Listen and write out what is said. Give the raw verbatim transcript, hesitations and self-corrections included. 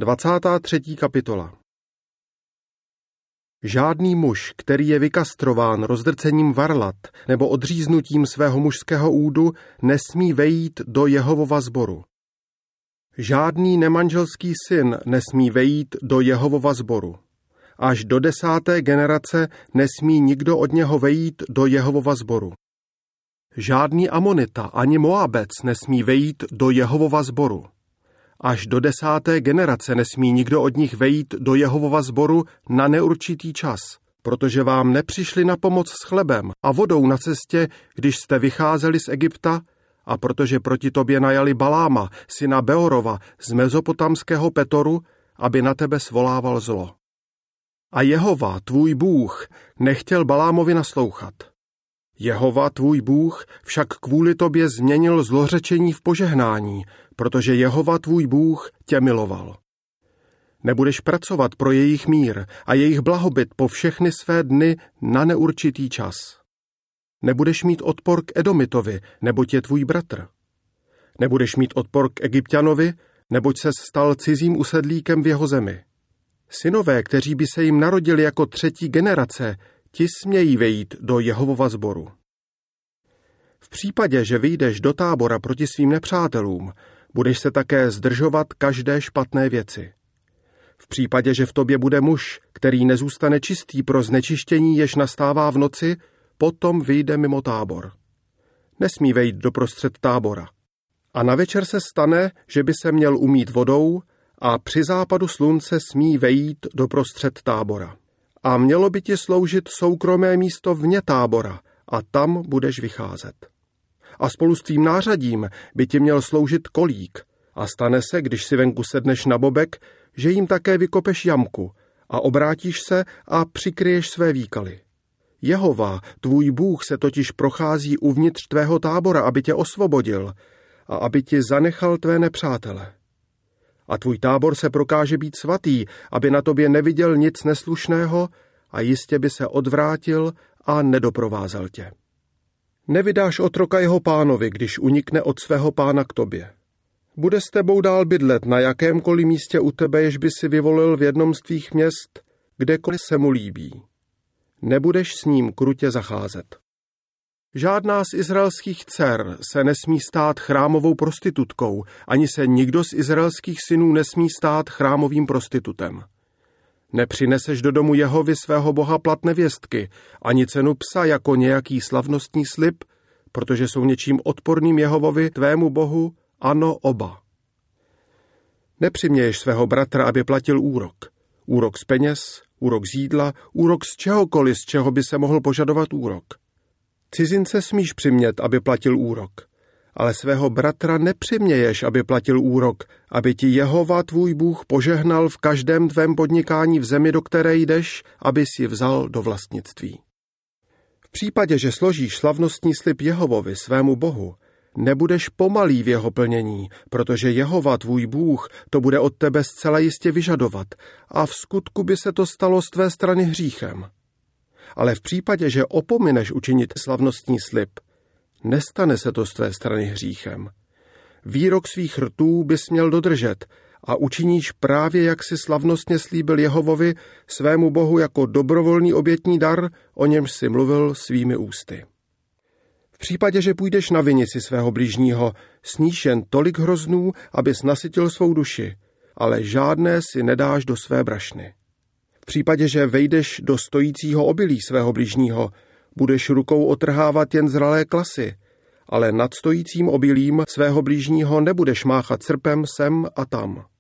dvacátá třetí kapitola. Žádný muž, který je vykastrován rozdrcením varlat nebo odříznutím svého mužského údu, nesmí vejít do Jehovova sboru. Žádný nemanželský syn nesmí vejít do Jehovova sboru. Až do desáté generace nesmí nikdo od něho vejít do Jehovova sboru. Žádný Amonita ani Moabec nesmí vejít do Jehovova sboru. Až do desáté generace nesmí nikdo od nich vejít do Jehovova sboru na neurčitý čas, protože vám nepřišli na pomoc s chlebem a vodou na cestě, když jste vycházeli z Egypta, a protože proti tobě najali Baláma, syna Beorova z mezopotamského Petoru, aby na tebe svolával zlo. A Jehova, tvůj Bůh, nechtěl Balámovi naslouchat. Jehova, tvůj Bůh, však kvůli tobě změnil zlořečení v požehnání, protože Jehova, tvůj Bůh, tě miloval. Nebudeš pracovat pro jejich mír a jejich blahobyt po všechny své dny na neurčitý čas. Nebudeš mít odpor k Edomitovi, neboť je tvůj bratr. Nebudeš mít odpor k Egypťanovi, neboť ses stal cizím usedlíkem v jeho zemi. Synové, kteří by se jim narodili jako třetí generace, ti smějí vejít do Jehovova sboru. V případě, že vyjdeš do tábora proti svým nepřátelům, budeš se také zdržovat každé špatné věci. V případě, že v tobě bude muž, který nezůstane čistý pro znečištění, jež nastává v noci, potom vyjde mimo tábor. Nesmí vejít do prostřed tábora. A na večer se stane, že by se měl umýt vodou a při západu slunce smí vejít do prostřed tábora. A mělo by ti sloužit soukromé místo vně tábora a tam budeš vycházet. A spolu s tvým nářadím by ti měl sloužit kolík a stane se, když si venku sedneš na bobek, že jim také vykopeš jamku a obrátíš se a přikryješ své výkaly. Jehova, tvůj Bůh, se totiž prochází uvnitř tvého tábora, aby tě osvobodil a aby ti zanechal tvé nepřátele. A tvůj tábor se prokáže být svatý, aby na tobě neviděl nic neslušného a jistě by se odvrátil a nedoprovázel tě. Nevydáš otroka jeho pánovi, když unikne od svého pána k tobě. Bude s tebou dál bydlet na jakémkoliv místě u tebe, jež by si vyvolil v jednom z tvých měst, kdekoliv se mu líbí. Nebudeš s ním krutě zacházet. Žádná z izraelských dcer se nesmí stát chrámovou prostitutkou, ani se nikdo z izraelských synů nesmí stát chrámovým prostitutem. Nepřineseš do domu Jehovy svého boha plat nevěstky, ani cenu psa jako nějaký slavnostní slib, protože jsou něčím odporným Jehovovi, tvému bohu, ano oba. Nepřiměješ svého bratra, aby platil úrok. Úrok z peněz, úrok z jídla, úrok z čehokoliv, z čeho by se mohl požadovat úrok. Cizince smíš přimět, aby platil úrok, ale svého bratra nepřiměješ, aby platil úrok, aby ti Jehova tvůj Bůh požehnal v každém tvém podnikání v zemi, do které jdeš, aby si vzal do vlastnictví. V případě, že složíš slavnostní slib Jehovovi, svému Bohu, nebudeš pomalý v jeho plnění, protože Jehova tvůj Bůh to bude od tebe zcela jistě vyžadovat a v skutku by se to stalo z tvé strany hříchem. Ale v případě, že opomineš učinit slavnostní slib, nestane se to z tvé strany hříchem. Výrok svých rtů bys měl dodržet a učiníš právě, jak si slavnostně slíbil Jehovovi, svému Bohu jako dobrovolný obětní dar, o němž si mluvil svými ústy. V případě, že půjdeš na vinici svého bližního, sníš jen tolik hroznů, abys nasytil svou duši, ale žádné si nedáš do své brašny. V případě, že vejdeš do stojícího obilí svého bližního, budeš rukou otrhávat jen zralé klasy, ale nad stojícím obilím svého bližního nebudeš máchat srpem sem a tam.